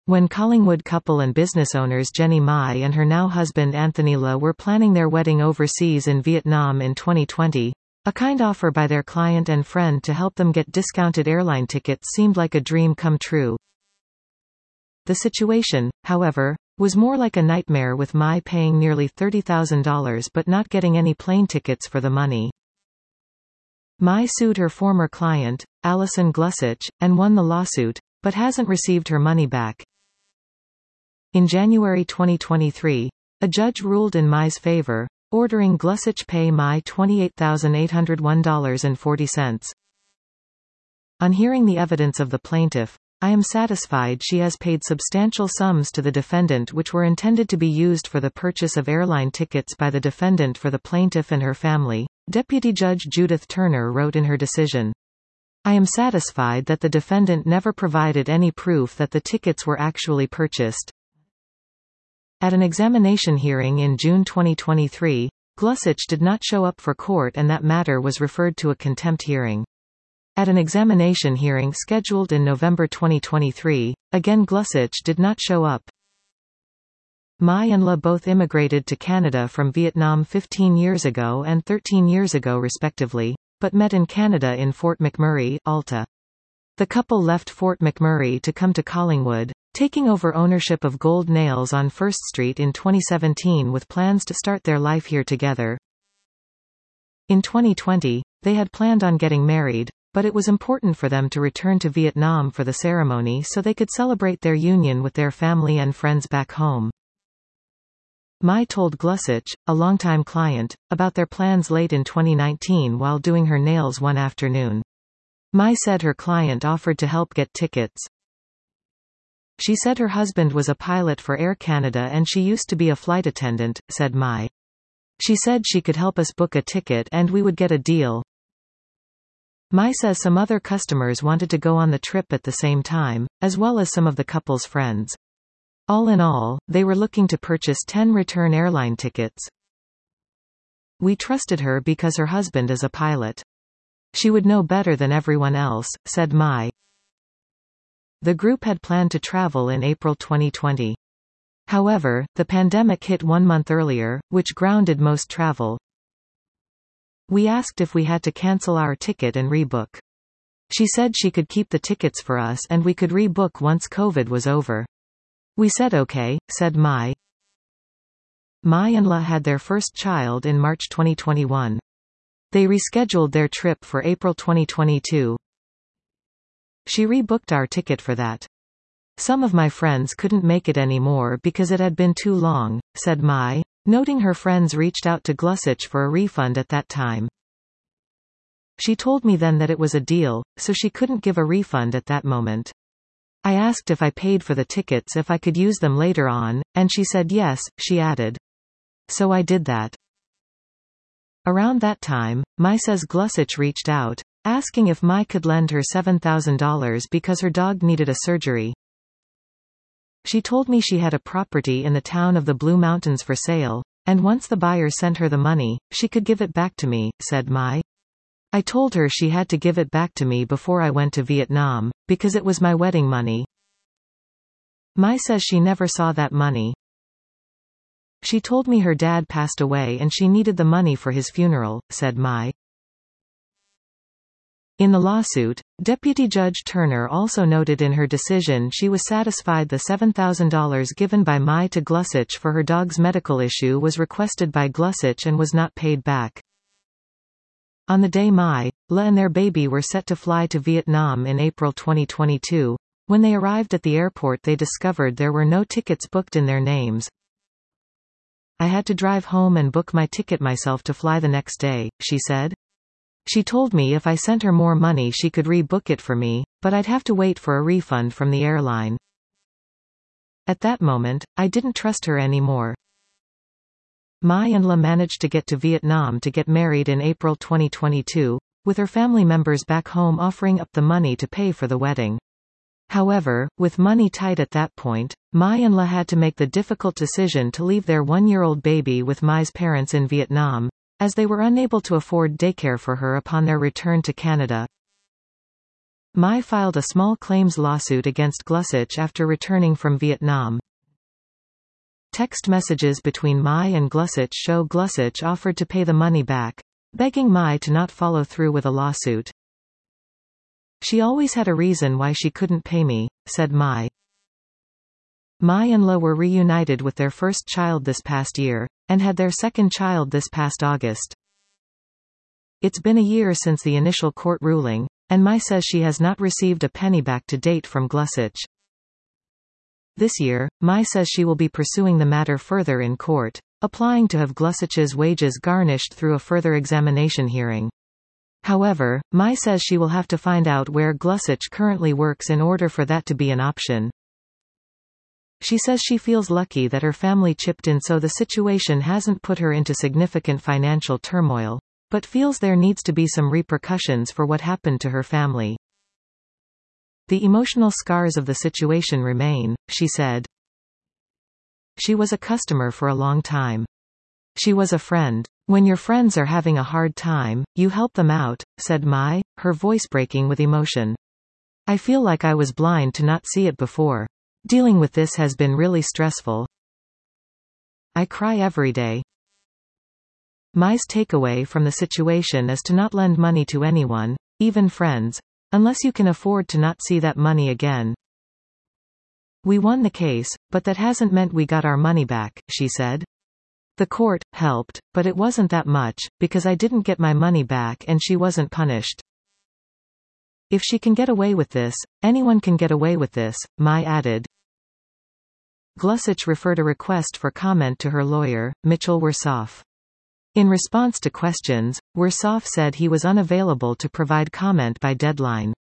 When Collingwood couple and business owners Jenny Mai and her now husband Anthony La were planning their wedding overseas in Vietnam in 2020, a kind offer by their client and friend to help them get discounted airline tickets seemed like a dream come true. The situation, however, was more like a nightmare, with Mai paying nearly $30,000 but not getting any plane tickets for the money. Mai sued her former client, Alison Glusich, and won the lawsuit, but hasn't received her money back. In January 2023, a judge ruled in Mai's favor, ordering Glusich pay Mai $28,801.40. On hearing the evidence of the plaintiff, I am satisfied she has paid substantial sums to the defendant which were intended to be used for the purchase of airline tickets by the defendant for the plaintiff and her family, Deputy Judge Judith Turner wrote in her decision. I am satisfied that the defendant never provided any proof that the tickets were actually purchased. At an examination hearing in June 2023, Glusich did not show up for court and that matter was referred to a contempt hearing. At an examination hearing scheduled in November 2023, again Glusich did not show up. Mai and La both immigrated to Canada from Vietnam 15 years ago and 13 years ago respectively, but met in Canada in Fort McMurray, Alta. The couple left Fort McMurray to come to Collingwood, taking over ownership of Gold Nails on First Street in 2017 with plans to start their life here together. In 2020, they had planned on getting married, but it was important for them to return to Vietnam for the ceremony so they could celebrate their union with their family and friends back home. Mai told Glusich, a longtime client, about their plans late in 2019 while doing her nails one afternoon. Mai said her client offered to help get tickets. She said her husband was a pilot for Air Canada and she used to be a flight attendant, said Mai. She said she could help us book a ticket and we would get a deal. Mai says some other customers wanted to go on the trip at the same time, as well as some of the couple's friends. All in all, they were looking to purchase 10 return airline tickets. We trusted her because her husband is a pilot. She would know better than everyone else, said Mai. The group had planned to travel in April 2020. However, the pandemic hit 1 month earlier, which grounded most travel. We asked if we had to cancel our ticket and rebook. She said she could keep the tickets for us and we could rebook once COVID was over. We said okay, said Mai. Mai and La had their first child in March 2021. They rescheduled their trip for April 2022. She rebooked our ticket for that. Some of my friends couldn't make it anymore because it had been too long, said Mai, noting her friends reached out to Glusich for a refund at that time. She told me then that it was a deal, so she couldn't give a refund at that moment. I asked if I paid for the tickets if I could use them later on, and she said yes, she added. So I did that. Around that time, Mai says Glusich reached out, asking if Mai could lend her $7,000 because her dog needed a surgery. She told me she had a property in the town of the Blue Mountains for sale, and once the buyer sent her the money, she could give it back to me, said Mai. I told her she had to give it back to me before I went to Vietnam, because it was my wedding money. Mai says she never saw that money. She told me her dad passed away and she needed the money for his funeral, said Mai. In the lawsuit, Deputy Judge Turner also noted in her decision she was satisfied the $7,000 given by Mai to Glusich for her dog's medical issue was requested by Glusich and was not paid back. On the day Mai, La and their baby were set to fly to Vietnam in April 2022, when they arrived at the airport they discovered there were no tickets booked in their names. I had to drive home and book my ticket myself to fly the next day, she said. She told me if I sent her more money she could rebook it for me, but I'd have to wait for a refund from the airline. At that moment, I didn't trust her anymore. Mai and La managed to get to Vietnam to get married in April 2022, with her family members back home offering up the money to pay for the wedding. However, with money tight at that point, Mai and La had to make the difficult decision to leave their 1-year-old baby with Mai's parents in Vietnam, as they were unable to afford daycare for her upon their return to Canada. Mai filed a small claims lawsuit against Glussich after returning from Vietnam. Text messages between Mai and Glussich show Glussich offered to pay the money back, begging Mai to not follow through with a lawsuit. "She always had a reason why she couldn't pay me," said Mai. Mai and Lo were reunited with their first child this past year, and had their second child this past August. It's been a year since the initial court ruling, and Mai says she has not received a penny back to date from Glussich. This year, Mai says she will be pursuing the matter further in court, applying to have Glussich's wages garnished through a further examination hearing. However, Mai says she will have to find out where Glussich currently works in order for that to be an option. She says she feels lucky that her family chipped in so the situation hasn't put her into significant financial turmoil, but feels there needs to be some repercussions for what happened to her family. "The emotional scars of the situation remain," she said. "She was a customer for a long time. She was a friend. When your friends are having a hard time, you help them out," said Mai, her voice breaking with emotion. "I feel like I was blind to not see it before. Dealing with this has been really stressful. I cry every day." Mai's takeaway from the situation is to not lend money to anyone, even friends, unless you can afford to not see that money again. "We won the case, but that hasn't meant we got our money back," she said. "The court helped, but it wasn't that much, because I didn't get my money back and she wasn't punished. If she can get away with this, anyone can get away with this," Mai added. Glussich referred a request for comment to her lawyer, Mitchell Wersoff. In response to questions, Wersoff said he was unavailable to provide comment by deadline.